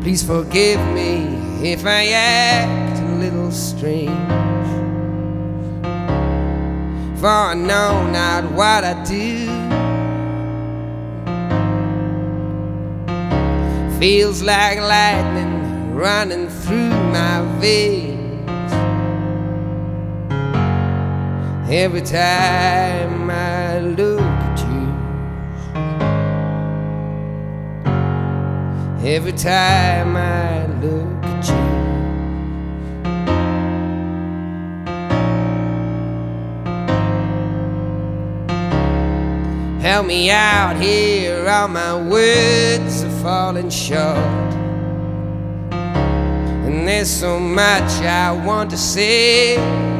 Please forgive me if I act a little strange, for I know not what I do. Feels like lightning running through my veins every time I look at you. Every time I look at you. Help me out here, all my words are falling short, and there's so much I want to say.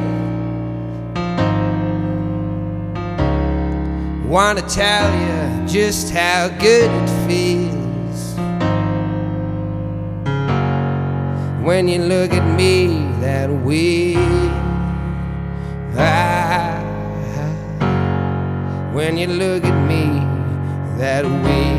Want to tell you just how good it feels when you look at me that way. When you look at me that way.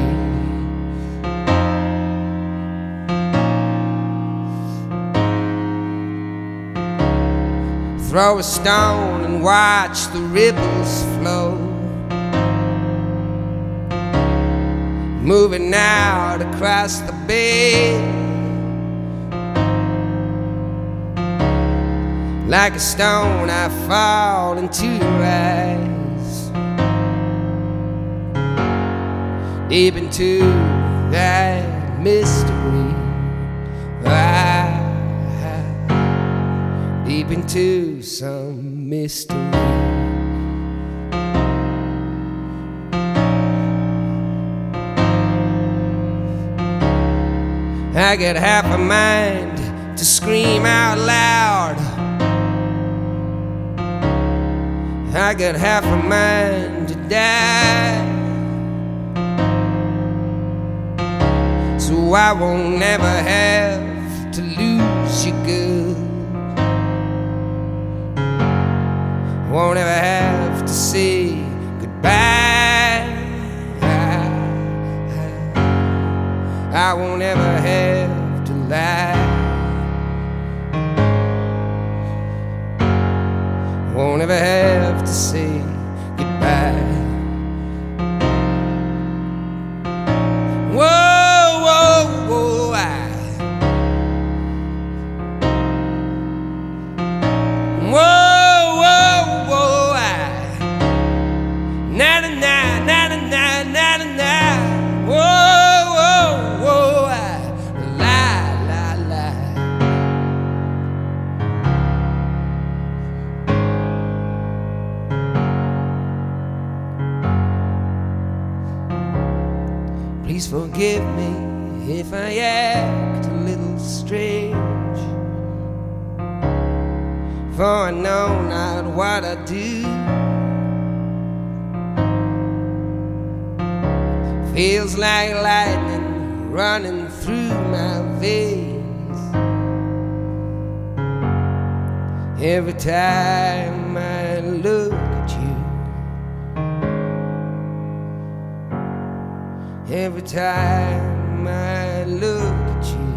Throw a stone and watch the ripples flow, moving out across the bay. Like a stone I fall into your eyes, deep into that mystery. Deep into some mystery. I got half a mind to scream out loud, I got half a mind to die, so I won't ever have to lose you good. Won't ever have to say goodbye. I won't ever have to lie. Won't ever have to say goodbye. Whoa, whoa, whoa, whoa, whoa, whoa, na na na na na na na na na. Whoa, whoa, whoa, la la la. Please forgive me if I act a little strange, for I know not what I do. Feels like lightning running through my veins every time I look at you. Every time I look at you.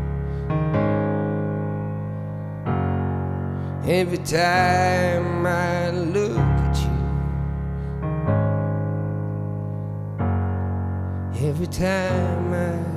Every time I look at you. Every time I